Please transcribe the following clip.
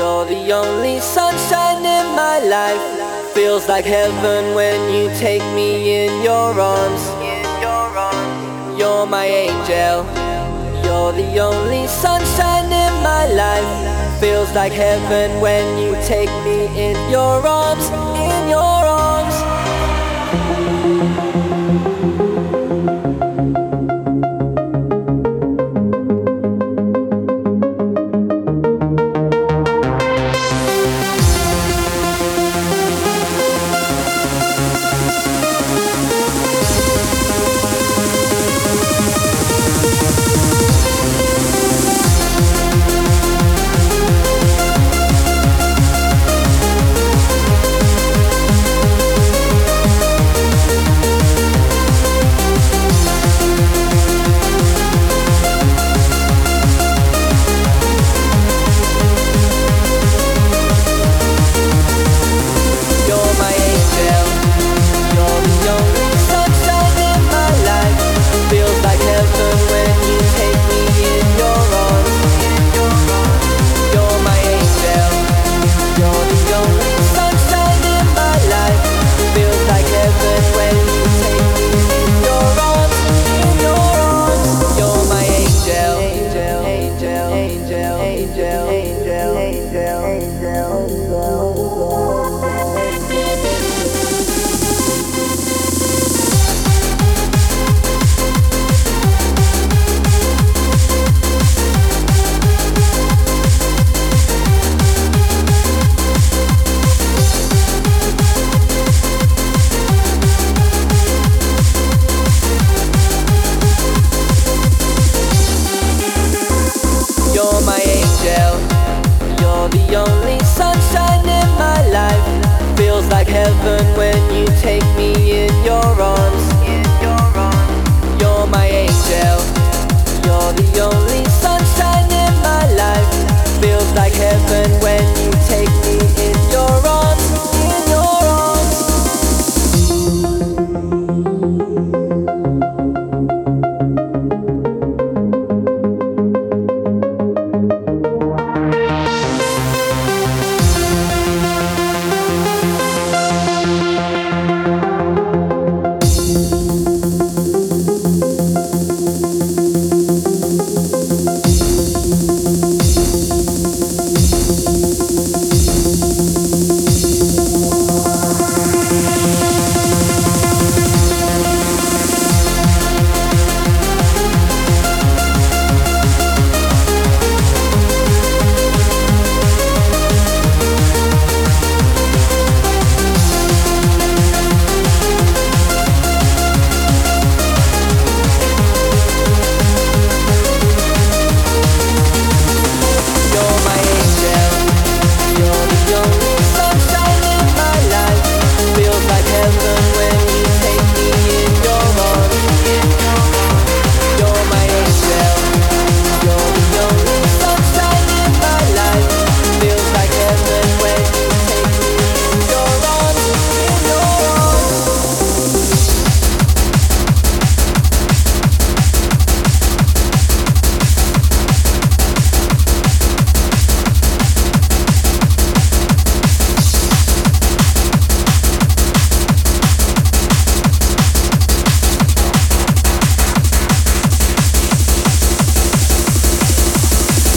You're the only sunshine in my life. Feels like heaven when you take me in your arms. You're my angel. You're the only sunshine in my life. Feels like heaven when you take me in your arms. In your arms. You're my angel. You're the only sunshine in my life. Feels like heaven when you take me in your arms. You're my angel. You're the only sunshine in my life. Feels like heaven when you